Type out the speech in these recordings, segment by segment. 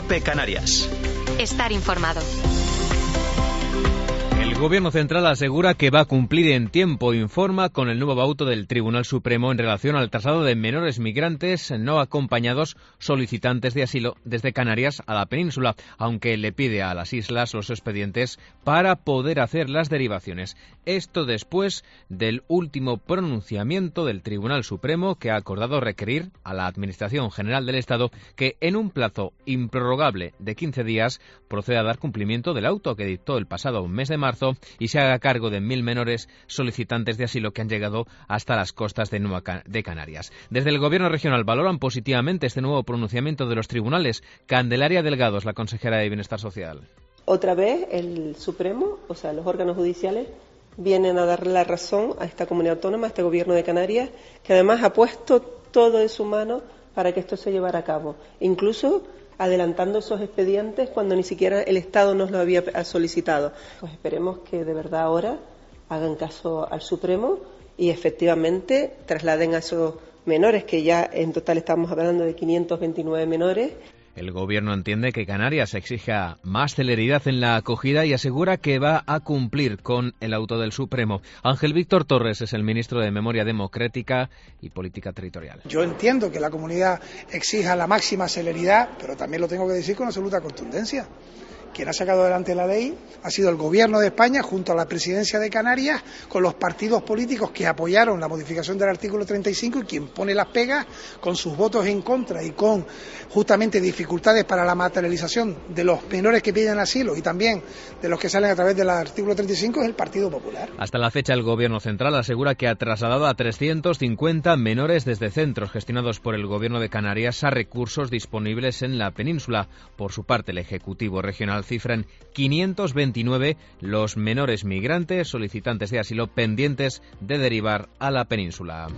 COPE Canarias. Estar informado. El Gobierno Central asegura que va a cumplir en tiempo, informa con el nuevo auto del Tribunal Supremo en relación al traslado de menores migrantes no acompañados solicitantes de asilo desde Canarias a la península, aunque le pide a las islas los expedientes para poder hacer las derivaciones. Esto después del último pronunciamiento del Tribunal Supremo, que ha acordado requerir a la Administración General del Estado que en un plazo improrrogable de 15 días proceda a dar cumplimiento del auto que dictó el pasado mes de marzo y se haga cargo de 1.000 menores solicitantes de asilo que han llegado hasta las costas de Canarias. Desde el Gobierno regional valoran positivamente este nuevo pronunciamiento de los tribunales. Candelaria Delgado es la consejera de Bienestar Social. Otra vez el Supremo, o sea, los órganos judiciales, vienen a darle la razón a esta comunidad autónoma, a este Gobierno de Canarias, que además ha puesto todo de su mano para que esto se llevara a cabo, incluso adelantando esos expedientes cuando ni siquiera el Estado nos lo había solicitado. Pues esperemos que de verdad ahora hagan caso al Supremo y efectivamente trasladen a esos menores, que ya en total estamos hablando de 529 menores. El Gobierno entiende que Canarias exija más celeridad en la acogida y asegura que va a cumplir con el auto del Supremo. Ángel Víctor Torres es el ministro de Memoria Democrática y Política Territorial. Yo entiendo que la comunidad exija la máxima celeridad, pero también lo tengo que decir con absoluta contundencia. Quien ha sacado adelante la ley ha sido el Gobierno de España junto a la Presidencia de Canarias, con los partidos políticos que apoyaron la modificación del artículo 35 y quien pone las pegas con sus votos en contra y con justamente dificultades para la materialización de los menores que piden asilo y también de los que salen a través del artículo 35 es el Partido Popular. Hasta la fecha el Gobierno central asegura que ha trasladado a 350 menores desde centros gestionados por el Gobierno de Canarias a recursos disponibles en la península. Por su parte, el Ejecutivo Regional cifran 529 los menores migrantes solicitantes de asilo pendientes de derivar a la península.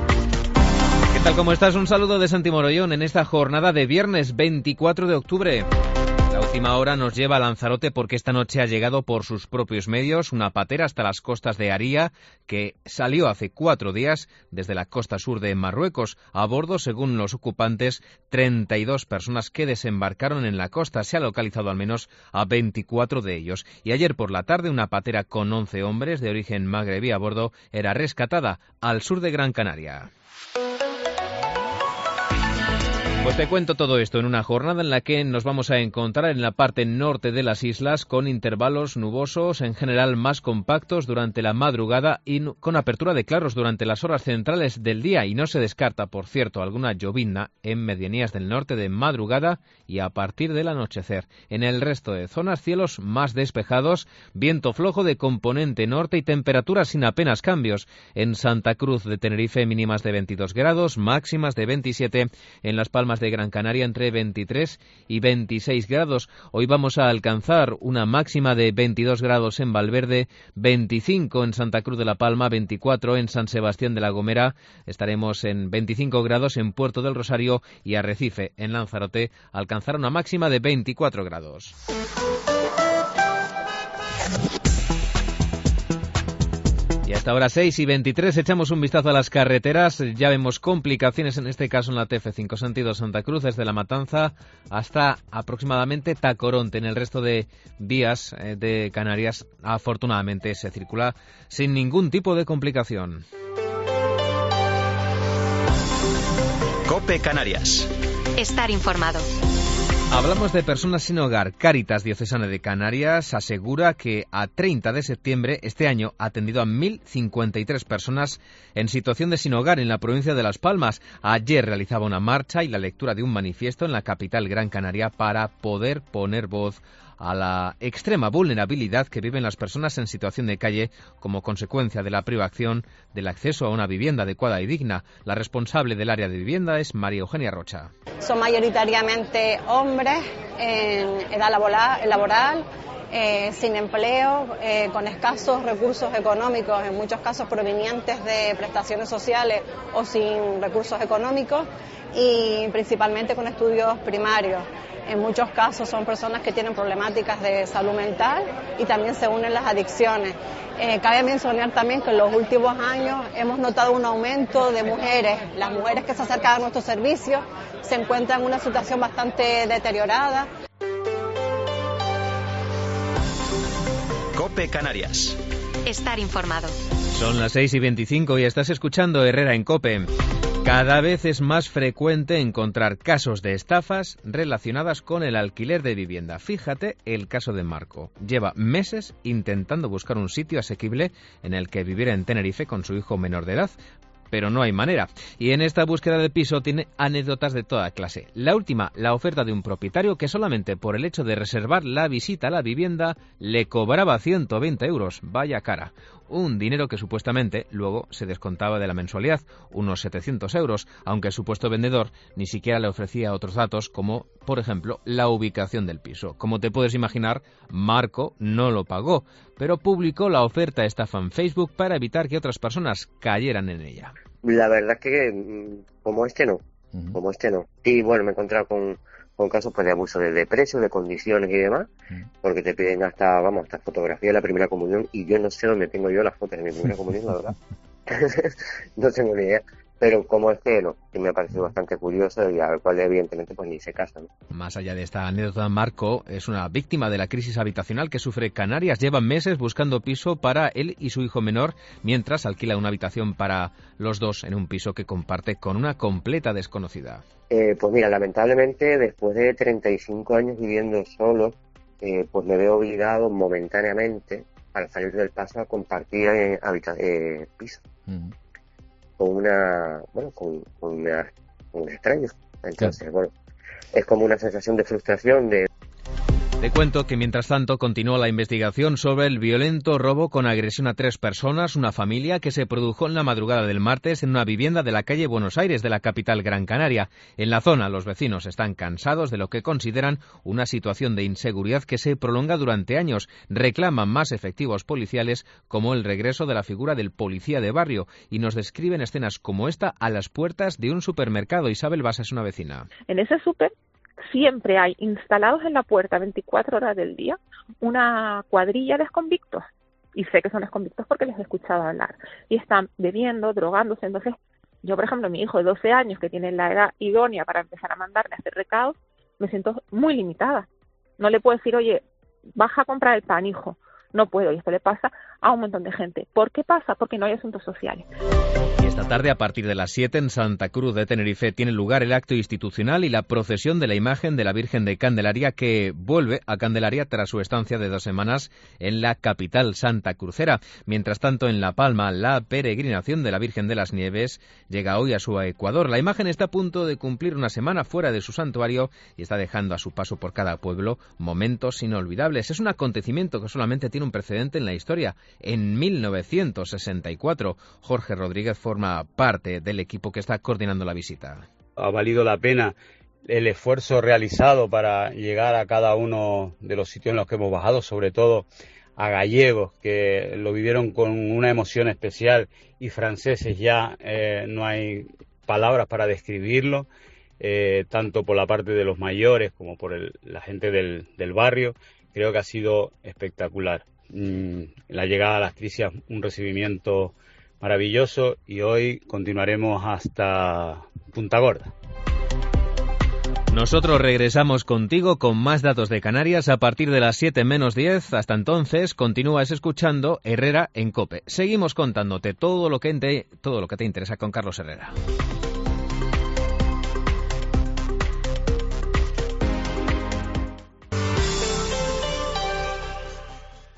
¿Qué tal? ¿Cómo estás? Un saludo de Santi Morollón en esta jornada de viernes 24 de octubre. La última hora nos lleva a Lanzarote porque esta noche ha llegado por sus propios medios una patera hasta las costas de Aría que salió hace 4 días desde la costa sur de Marruecos. A bordo, según los ocupantes, 32 personas que desembarcaron en la costa. Se ha localizado al menos a 24 de ellos. Y ayer por la tarde una patera con 11 hombres de origen magrebí a bordo era rescatada al sur de Gran Canaria. Pues te cuento todo esto en una jornada en la que nos vamos a encontrar en la parte norte de las islas con intervalos nubosos, en general más compactos durante la madrugada y con apertura de claros durante las horas centrales del día. Y no se descarta, por cierto, alguna llovizna en medianías del norte de madrugada y a partir del anochecer. En el resto de zonas, cielos más despejados, viento flojo de componente norte y temperaturas sin apenas cambios. En Santa Cruz de Tenerife, mínimas de 22 grados, máximas de 27. En Las Palmas de Gran Canaria entre 23 y 26 grados. Hoy vamos a alcanzar una máxima de 22 grados en Valverde, 25 en Santa Cruz de la Palma, 24 en San Sebastián de la Gomera. Estaremos en 25 grados en Puerto del Rosario y Arrecife, en Lanzarote, alcanzará una máxima de 24 grados. Y hasta ahora 6:23 echamos un vistazo a las carreteras. Ya vemos complicaciones, en este caso en la TF5 sentido Santa Cruz, desde La Matanza hasta aproximadamente Tacoronte. En el resto de vías de Canarias, afortunadamente, se circula sin ningún tipo de complicación. COPE Canarias. Estar informado. Hablamos de personas sin hogar. Cáritas Diocesana de Canarias asegura que a 30 de septiembre este año ha atendido a 1.053 personas en situación de sin hogar en la provincia de Las Palmas. Ayer realizaba una marcha y la lectura de un manifiesto en la capital Gran Canaria para poder poner voz a la extrema vulnerabilidad que viven las personas en situación de calle como consecuencia de la privación del acceso a una vivienda adecuada y digna. La responsable del área de vivienda es María Eugenia Rocha. Son mayoritariamente hombres en edad laboral sin empleo, con escasos recursos económicos, en muchos casos provenientes de prestaciones sociales o sin recursos económicos, y principalmente con estudios primarios. En muchos casos son personas que tienen problemáticas de salud mental y también se unen las adicciones. Cabe mencionar también que en los últimos años hemos notado un aumento de mujeres. Las mujeres que se acercan a nuestros servicios se encuentran en una situación bastante deteriorada. COPE Canarias. Estar informado. Son las 6:25 y estás escuchando Herrera en COPE. Cada vez es más frecuente encontrar casos de estafas relacionadas con el alquiler de vivienda. Fíjate el caso de Marco. Lleva meses intentando buscar un sitio asequible en el que viviera en Tenerife con su hijo menor de edad, pero no hay manera. Y en esta búsqueda de piso tiene anécdotas de toda clase. La última, la oferta de un propietario que solamente por el hecho de reservar la visita a la vivienda le cobraba 120 euros. Vaya cara. Un dinero que supuestamente luego se descontaba de la mensualidad, unos 700 euros, aunque el supuesto vendedor ni siquiera le ofrecía otros datos como, por ejemplo, la ubicación del piso. Como te puedes imaginar, Marco no lo pagó, pero publicó la oferta estafa en Facebook para evitar que otras personas cayeran en ella. La verdad es que como este no. Sí, bueno, me he encontrado con casos pues de abuso de precios, de condiciones y demás, porque te piden hasta fotografía de la primera comunión, y yo no sé dónde tengo yo las fotos de mi primera comunión, la verdad. No tengo ni idea. Pero como este no, que me ha parecido bastante curioso y al cual evidentemente pues ni se casa, ¿no? Más allá de esta anécdota, Marco es una víctima de la crisis habitacional que sufre Canarias. Lleva meses buscando piso para él y su hijo menor, mientras alquila una habitación para los dos en un piso que comparte con una completa desconocida. Pues mira, lamentablemente después de 35 años viviendo solo, pues me veo obligado momentáneamente, al salir del paso, a compartir piso. Con un extraño. Entonces, bueno, es como una sensación de frustración. Te cuento que mientras tanto continúa la investigación sobre el violento robo con agresión a 3 personas, una familia, que se produjo en la madrugada del martes en una vivienda de la calle Buenos Aires de la capital Gran Canaria. En la zona, los vecinos están cansados de lo que consideran una situación de inseguridad que se prolonga durante años. Reclaman más efectivos policiales, como el regreso de la figura del policía de barrio, y nos describen escenas como esta a las puertas de un supermercado. Isabel Basa es una vecina. En ese súper siempre hay instalados en la puerta 24 horas del día una cuadrilla de exconvictos, y sé que son exconvictos porque les he escuchado hablar, y están bebiendo, drogándose. Entonces yo, por ejemplo, mi hijo de 12 años, que tiene la edad idónea para empezar a mandarme a hacer recados, me siento muy limitada. No le puedo decir, oye, baja a comprar el pan, hijo. No puedo, y esto le pasa a un montón de gente. ¿Por qué pasa? Porque no hay asuntos sociales. Y esta tarde, a partir de las 7, en Santa Cruz de Tenerife, tiene lugar el acto institucional y la procesión de la imagen de la Virgen de Candelaria, que vuelve a Candelaria tras su estancia de 2 semanas en la capital santacrucera. Mientras tanto, en La Palma, la peregrinación de la Virgen de las Nieves llega hoy a su Ecuador. La imagen está a punto de cumplir una semana fuera de su santuario y está dejando a su paso por cada pueblo momentos inolvidables. Es un acontecimiento que solamente tiene un precedente en la historia. En 1964, Jorge Rodríguez forma parte del equipo que está coordinando la visita. Ha valido la pena el esfuerzo realizado para llegar a cada uno de los sitios en los que hemos bajado, sobre todo a gallegos, que lo vivieron con una emoción especial, y franceses ya no hay palabras para describirlo, tanto por la parte de los mayores como por la gente del barrio. Creo que ha sido espectacular. La llegada a las Tricias, un recibimiento maravilloso, y hoy continuaremos hasta Punta Gorda. Nosotros regresamos contigo con más datos de Canarias a partir de las 7 menos 10. Hasta entonces, continúas escuchando Herrera en COPE. Seguimos contándote todo lo que te interesa con Carlos Herrera.